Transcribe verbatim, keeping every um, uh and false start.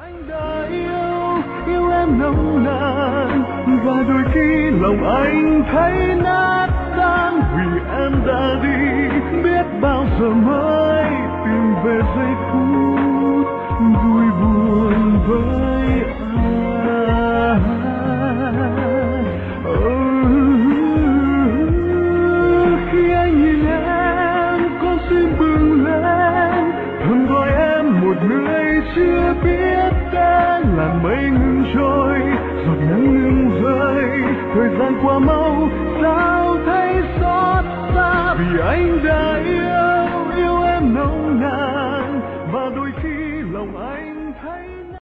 Anh đã yêu, yêu em nồng nàn và đôi khi lòng anh thấy nát tan vì em đã đi, biết bao giờ mới tìm về giây phút vui buồn với anh. Oh, khi anh nhìn em con tim bừng lên, thầm gọi em một người chưa biết tên. Làn mây ngừng trôi, giọt nắng ngừng rơi, thời gian qua mau sao thấy xót xa vì anh đã